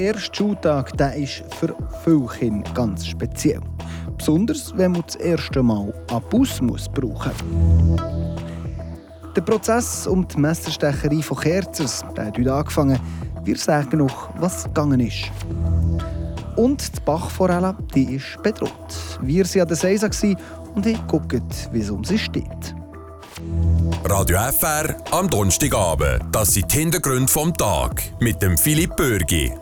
erste Schultag der ist für viele Kinder ganz speziell. Besonders, wenn man das erste Mal einen Bus brauchen muss. Der Prozess um die Messerstecherei von Kerzers hat heute angefangen. Wir sagen noch, was gegangen ist. Und die Bachforelle, die ist bedroht. Wir waren an der Seisa und haben geguckt, wie es um sie steht. Radio FR am Donnerstagabend. Das sind die Hintergründe vom Tag mit dem Philipp Bürgi.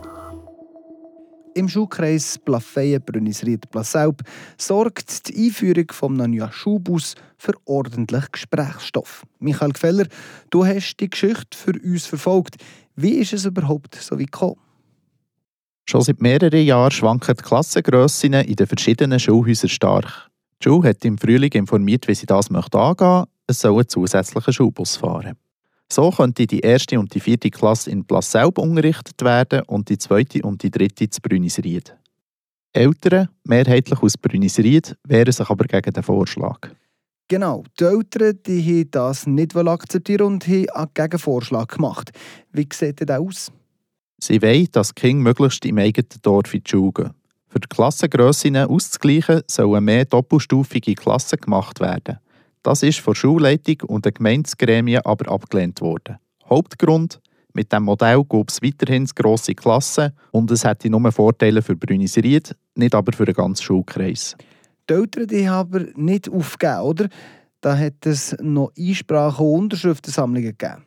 Im Schulkreis Plafeyen-Brünnisried-Plasselb sorgt die Einführung des neuen Schulbus für ordentlich Gesprächsstoff. Michael Gfeller, du hast die Geschichte für uns verfolgt. Wie ist es überhaupt so weit gekommen? Schon seit mehreren Jahren schwanken die Klassengrössen in den verschiedenen Schulhäusern stark. Die Schule hat im Frühling informiert, wie sie das angehen möchte. Es soll einen zusätzlichen Schulbus fahren. So könnte die 1. und die 4. Klasse in Plasselb unterrichtet werden und die 2. und die 3. zu Brünnisried. Eltern, mehrheitlich aus Brünnisried, wehren sich aber gegen den Vorschlag. Genau, die Eltern die haben das nicht akzeptieren und haben einen Gegenvorschlag gemacht. Wie sieht das aus? Sie wollen, dass die Kinder möglichst im eigenen Dorf in die Schule gehen. Für die Klassengrössen auszugleichen, sollen mehr doppelstufige Klassen gemacht werden. Das ist von der Schulleitung und den Gemeindegremien aber abgelehnt worden. Hauptgrund: mit diesem Modell gäbe es weiterhin grosse Klassen und es hätte nur Vorteile für Brünnisried, nicht aber für den ganzen Schulkreis. Die Eltern die haben aber nicht aufgegeben, oder? Da hat es noch Einsprachen und Unterschriftensammlungen gegeben.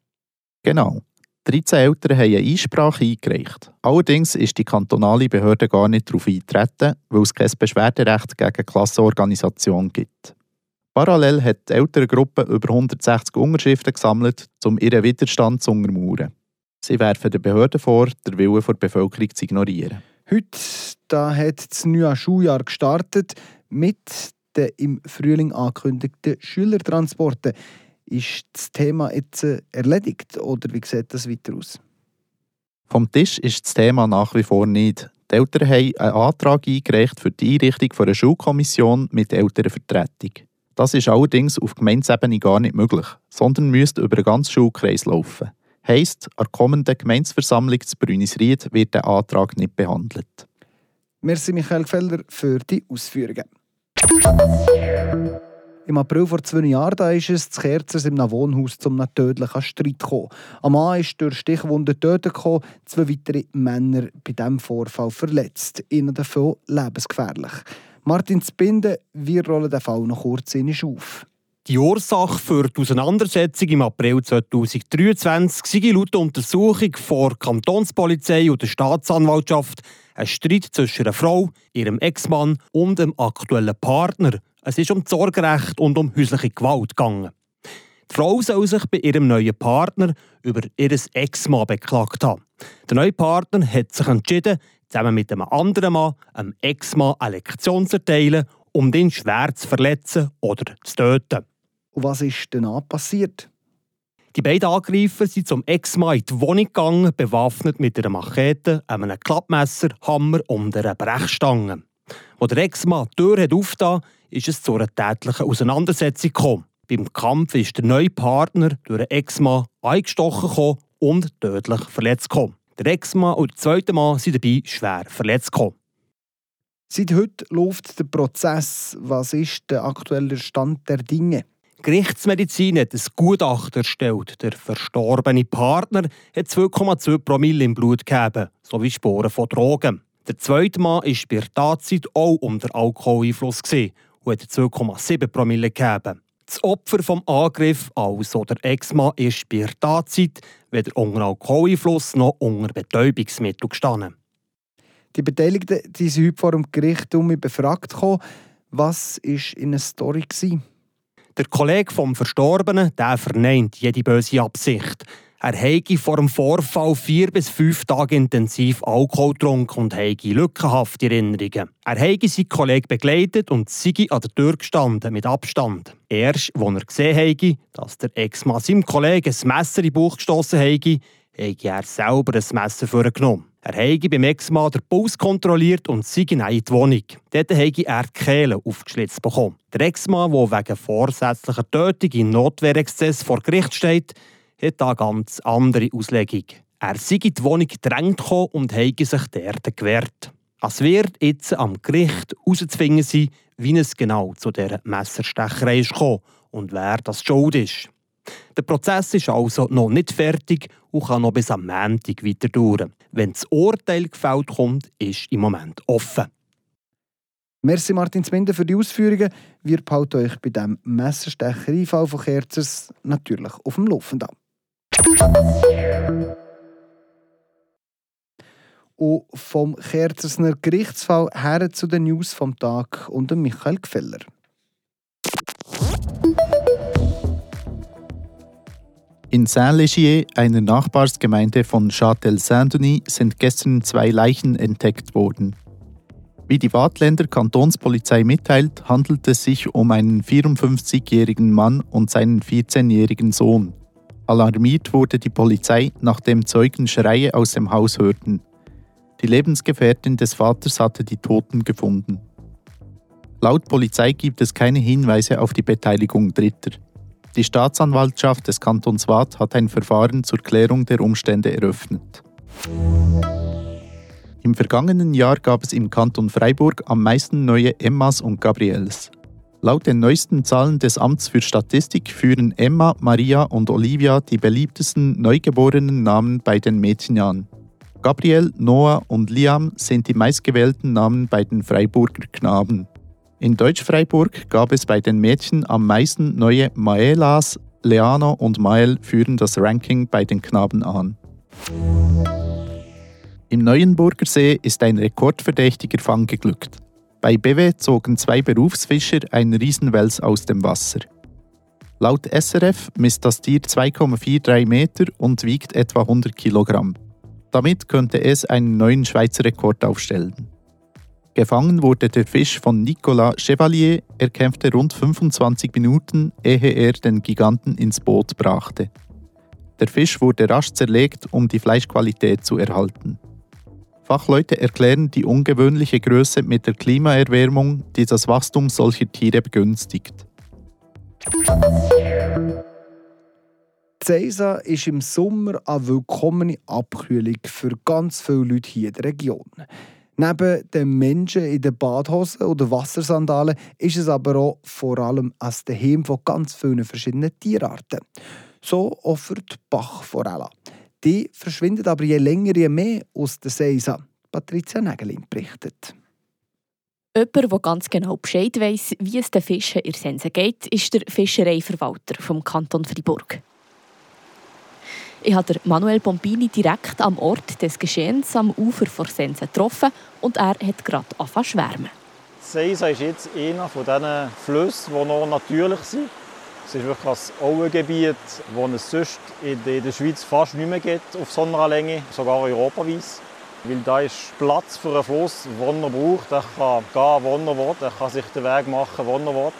Genau. 13 Eltern haben eine Einsprache eingereicht. Allerdings ist die kantonale Behörde gar nicht darauf eingetreten, weil es kein Beschwerderecht gegen die Klassenorganisation gibt. Parallel hat die Elterngruppe über 160 Unterschriften gesammelt, um ihren Widerstand zu untermauern. Sie werfen den Behörden vor, den Willen der Bevölkerung zu ignorieren. Heute da hat das neue Schuljahr gestartet mit den im Frühling angekündigten Schülertransporten. Ist das Thema jetzt erledigt oder wie sieht das weiter aus? Vom Tisch ist das Thema nach wie vor nicht. Die Eltern haben einen Antrag eingereicht für die Einrichtung einer Schulkommission mit Elternvertretung. Das ist allerdings auf Gemeindeebene gar nicht möglich, sondern müsste über den ganzen Schulkreis laufen. Heisst, an der kommenden Gemeindeversammlung zu Brünnisried wird der Antrag nicht behandelt. Merci Michael Gfeller für die Ausführungen. Im April vor 2 Jahren da ist es zu Kerzers im Wohnhaus zum tödlichen Streit gekommen. Ein Mann ist durch Stichwunden getötet gekommen, 2 weitere Männer bei diesem Vorfall verletzt. Einer davon lebensgefährlich. Martin Zbinden, wir rollen den Fall noch kurz auf. Die Ursache für die Auseinandersetzung im April 2023 sei laut Untersuchung vor der Kantonspolizei und der Staatsanwaltschaft ein Streit zwischen einer Frau, ihrem Ex-Mann und dem aktuellen Partner. Es ist um das Sorgerecht und um häusliche Gewalt gegangen. Die Frau soll sich bei ihrem neuen Partner über ihr Ex-Mann beklagt haben. Der neue Partner hat sich entschieden, zusammen mit einem anderen Mann, einem Ex-Mann, eine Lektion zu erteilen, um ihn schwer zu verletzen oder zu töten. Und was ist danach passiert? Die beiden Angreifer sind zum Ex-Mann in die Wohnung gegangen, bewaffnet mit einer Machete, einem Klappmesser, Hammer und einer Brechstange. Als der Ex-Mann die Tür aufgetan, ist es zu einer tätlichen Auseinandersetzung gekommen. Beim Kampf ist der neue Partner durch den Ex-Mann eingestochen und tödlich verletzt gekommen. Der Ex-Mann und der zweite Mann sind dabei schwer verletzt gekommen. Seit heute läuft der Prozess. Was ist der aktuelle Stand der Dinge? Die Gerichtsmedizin hat ein Gutachten erstellt. Der verstorbene Partner hat 2,2 Promille im Blut gegeben, sowie Spuren von Drogen. Der zweite Mann war bei der Tatzeit auch unter Alkoholeinfluss und hat 2,7 Promille gegeben. Das Opfer des Angriffs, also der Ex-Mann, ist bei der Tatzeit weder unter Alkoholeinfluss noch unter Betäubungsmittel gestanden. Die Beteiligten die sind heute vor dem Gericht befragt. Was war in der Story? Der Kollege vom Verstorbenen verneint jede böse Absicht. Er habe vor dem Vorfall 4 bis 5 Tage intensiv Alkohol getrunken und habe lückenhafte Erinnerungen. Er habe seinen Kollegen begleitet und sei an der Tür gestanden, mit Abstand. Erst, als er gesehen habe, dass der Ex-Mann seinem Kollegen ein Messer in den Bauch gestossen habe er selber ein Messer vorgenommen. Er habe beim Ex-Mann den Puls kontrolliert und sei in die Wohnung. Dort habe er die Kehle aufgeschlitzt bekommen. Der Ex-Mann, der wegen vorsätzlicher Tötung in Notwehrexzess vor Gericht steht, hat eine ganz andere Auslegung. Er sei in die Wohnung gedrängt und habe sich dort gewehrt. Es wird jetzt am Gericht herauszufinden sein, wie es genau zu dieser Messerstecherei kam und wer das schuld ist. Der Prozess ist also noch nicht fertig und kann noch bis am Montag weiter dauern. Wenn das Urteil gefällt kommt, ist im Moment offen. Merci Martin Zbinden für die Ausführungen. Wir behalten euch bei diesem Messerstecherei-Fall von Kerzers natürlich auf dem Laufenden. Und vom Kerzersner Gerichtsfall her zu den News vom Tag und Michael Gfeller. In Saint-Légier, einer Nachbarsgemeinde von Châtel-Saint-Denis, sind gestern 2 Leichen entdeckt worden. Wie die Waadtländer Kantonspolizei mitteilt, handelt es sich um einen 54-jährigen Mann und seinen 14-jährigen Sohn. Alarmiert wurde die Polizei, nachdem Zeugen Schreie aus dem Haus hörten. Die Lebensgefährtin des Vaters hatte die Toten gefunden. Laut Polizei gibt es keine Hinweise auf die Beteiligung Dritter. Die Staatsanwaltschaft des Kantons Waadt hat ein Verfahren zur Klärung der Umstände eröffnet. Im vergangenen Jahr gab es im Kanton Freiburg am meisten neue Emmas und Gabriels. Laut den neuesten Zahlen des Amts für Statistik führen Emma, Maria und Olivia die beliebtesten neugeborenen Namen bei den Mädchen an. Gabriel, Noah und Liam sind die meistgewählten Namen bei den Freiburger Knaben. In Deutsch-Freiburg gab es bei den Mädchen am meisten neue Maelas, Leano und Mael führen das Ranking bei den Knaben an. Im Neuenburger See ist ein rekordverdächtiger Fang geglückt. Bei Bewe zogen 2 Berufsfischer einen Riesenwels aus dem Wasser. Laut SRF misst das Tier 2,43 Meter und wiegt etwa 100 Kilogramm. Damit könnte es einen neuen Schweizer Rekord aufstellen. Gefangen wurde der Fisch von Nicolas Chevalier. Er kämpfte rund 25 Minuten, ehe er den Giganten ins Boot brachte. Der Fisch wurde rasch zerlegt, um die Fleischqualität zu erhalten. Fachleute erklären die ungewöhnliche Größe mit der Klimaerwärmung, die das Wachstum solcher Tiere begünstigt. Die Seisa ist im Sommer eine willkommene Abkühlung für ganz viele Leute hier in der Region. Neben den Menschen in den Badhosen oder Wassersandalen ist es aber auch vor allem als Daheim von ganz vielen verschiedenen Tierarten. So auch für die Bachforelle. Die verschwindet aber je länger je mehr aus der Seisa. Patricia Nägelin berichtet. Jemand, der ganz genau Bescheid weiss, wie es den Fischen in der Sense geht, ist der Fischereiverwalter vom Kanton Freiburg. Ich habe Manuel Pompini direkt am Ort des Geschehens am Ufer der Sense getroffen und er hat gerade angefangen zu schwärmen. Die Seisa ist jetzt einer von diesen Flüssen, die noch natürlich sind. Es ist wirklich ein Auengebiet, das es sonst in der Schweiz fast nicht mehr gibt, auf so einer Länge, sogar europaweit. Weil da ist Platz für einen Fluss, den er braucht. Er kann gehen, wo er will. Er kann sich den Weg machen, wo er will.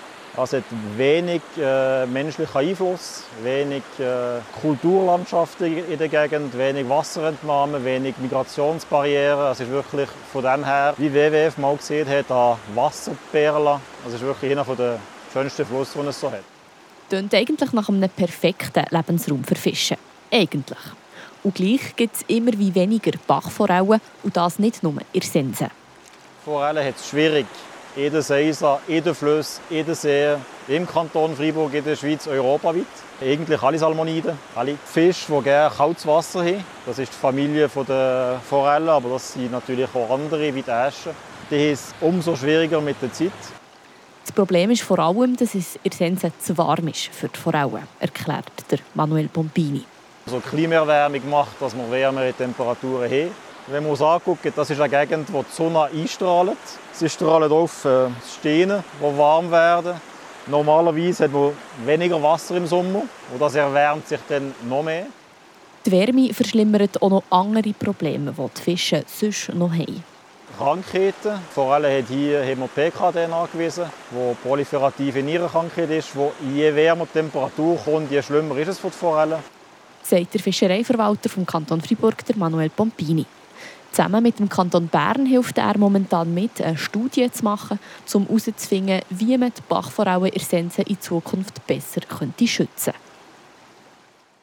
Es hat wenig menschlichen Einfluss, wenig Kulturlandschaften in der Gegend, wenig Wasserentnahmen, wenig Migrationsbarrieren. Es ist wirklich von dem her, wie WWF mal gesehen hat, eine Wasserperle. Es ist wirklich einer der schönsten Flüsse, die es so hat. Klingt eigentlich nach einem perfekten Lebensraum für Fische. Eigentlich. Und gleich gibt es immer wie weniger Bachforellen und das nicht nur in der Sense. Forellen hat es schwierig. In der Seisa, in den Flüssen, in den Seen, im Kanton Freiburg, in der Schweiz, europaweit. Eigentlich alle Salmoniden, alle Fische, die gerne kaltes Wasser haben. Das ist die Familie der Forellen, aber das sind natürlich auch andere, wie die Äschen. Die haben es umso schwieriger mit der Zeit. Das Problem ist vor allem, dass es in der Sense zu warm ist für die Forellen, erklärt der Manuel Pompini. Also die Klimaerwärmung macht, dass wir wärmere Temperaturen haben. Wenn man uns anguckt, das ist eine Gegend, wo die Sonne einstrahlt. Sie strahlt auf Steine, die warm werden. Normalerweise hat man weniger Wasser im Sommer und das erwärmt sich dann noch mehr. Die Wärme verschlimmert auch noch andere Probleme, die die Fische sonst noch haben. Krankheiten. Vor allem hat hier haben wir PKD nachgewiesen, die proliferative Nierenkrankheit ist. Je wärmer die Temperatur kommt, je schlimmer ist es für die Forellen. Sagt der Fischereiverwalter vom Kanton Freiburg, der Manuel Pompini. Zusammen mit dem Kanton Bern hilft er momentan mit, eine Studie zu machen, um herauszufinden, wie man die Bachforellen in der Sense in Zukunft besser schützen könnte.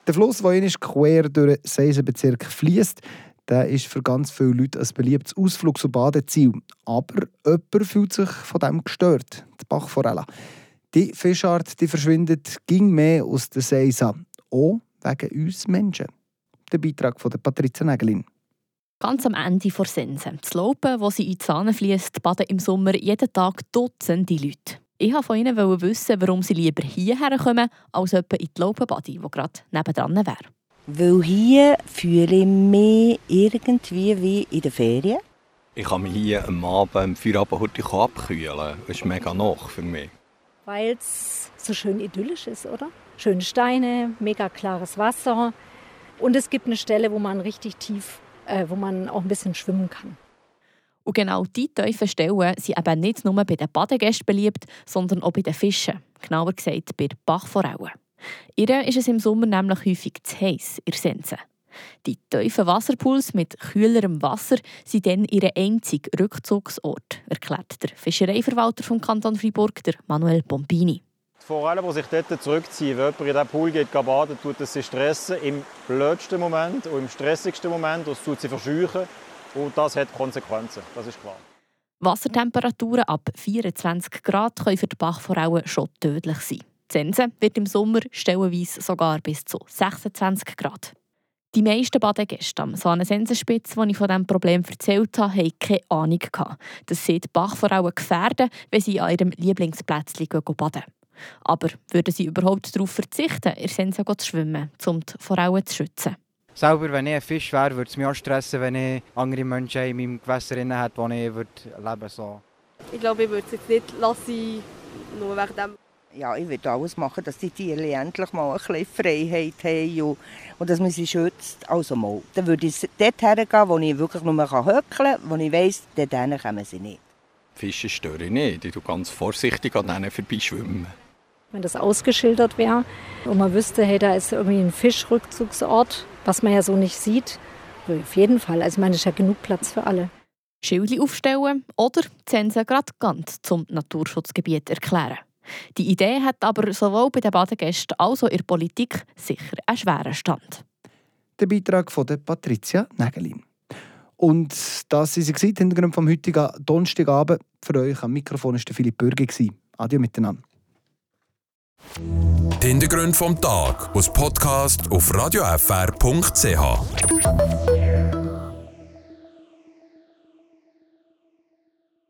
Der Fluss, der einmal quer durch den Seisenbezirk fließt, der ist für ganz viele Leute ein beliebtes Ausflugs- und Badeziel. Aber jemand fühlt sich von dem gestört, die Bachforelle. Die Fischart verschwindet ging mehr aus der Seisa, auch wegen uns Menschen. Der Beitrag von Patricia Nägelin. Ganz am Ende der Sense, das Laupen, wo sie in die Sahne fliesst, baden im Sommer jeden Tag Dutzende Leute. Ich wollte von ihnen wissen, warum sie lieber hierher kommen, als etwa in die Laupenbadi, die gerade nebendran wäre. Weil hier fühle ich mich irgendwie wie in den Ferien. Ich kann mich hier am Abend, am Feierabend abkühlen. Das ist mega noch für mich. Weil es so schön idyllisch ist, oder? Schöne Steine, mega klares Wasser. Und es gibt eine Stelle, wo man richtig tief, wo man auch ein bisschen schwimmen kann. Und genau diese tiefen Stellen sind eben nicht nur bei den Badegästen beliebt, sondern auch bei den Fischen. Genauer gesagt bei der Bachforelle. Ihr ist es im Sommer nämlich häufig zu heiß in der Sense. Die tiefen Wasserpools mit kühlerem Wasser sind dann ihr einziger Rückzugsort, erklärt der Fischereiverwalter vom Kanton Freiburg, der Manuel Pompini. Die Forellen, die sich dort zurückziehen, wenn jemand in diesen Pool geht baden, tut es sie stressen im blödsten Moment und im stressigsten Moment. Das tut sie verscheuchen und das hat Konsequenzen, das ist klar. Wassertemperaturen ab 24 Grad können für die Bachforelle schon tödlich sein. Die Sense wird im Sommer stellenweise sogar bis zu 26 Grad. Die meisten Badegäste am Sahnensensenspitz, die ich von diesem Problem erzählt habe, hatten keine Ahnung, dass sie die Bachforellen gefährden, wenn sie an ihrem Lieblingsplätzchen baden. Aber würden sie überhaupt darauf verzichten, in der Sense zu schwimmen, um die Forellen zu schützen? Selber, wenn ich ein Fisch wäre, würde es mich auch stressen, wenn ich andere Menschen in meinem Gewässer hätte, wo ich leben würde. Ich glaube, ich würde es jetzt nicht lassen, nur wegen dem. Ja, ich würde alles machen, dass die Tiere endlich mal ein bisschen Freiheit haben und dass man sie schützt. Also mal. Dann würde ich dort hergehen, wo ich wirklich nur höckeln kann, wo ich weiss, dort kommen sie nicht. Fische störe ich nicht. Ich tue ganz vorsichtig an denen vorbeischwimmen. Wenn das ausgeschildert wäre und man wüsste, hey, da ist irgendwie ein Fischrückzugsort, was man ja so nicht sieht, auf jeden Fall. Also ich meine, es ist ja genug Platz für alle. Schildchen aufstellen oder die Sense gerade ganz zum Naturschutzgebiet erklären. Die Idee hat aber sowohl bei den Badegästen als auch in der Politik sicher einen schweren Stand. Der Beitrag von Patricia Nägelin. Und das war sie, Hintergrund vom heutigen Donnerstagabend. Für euch am Mikrofon war Philipp Bürgi. Adieu miteinander. Die Hintergründe vom Tag aus Podcast auf radiofr.ch.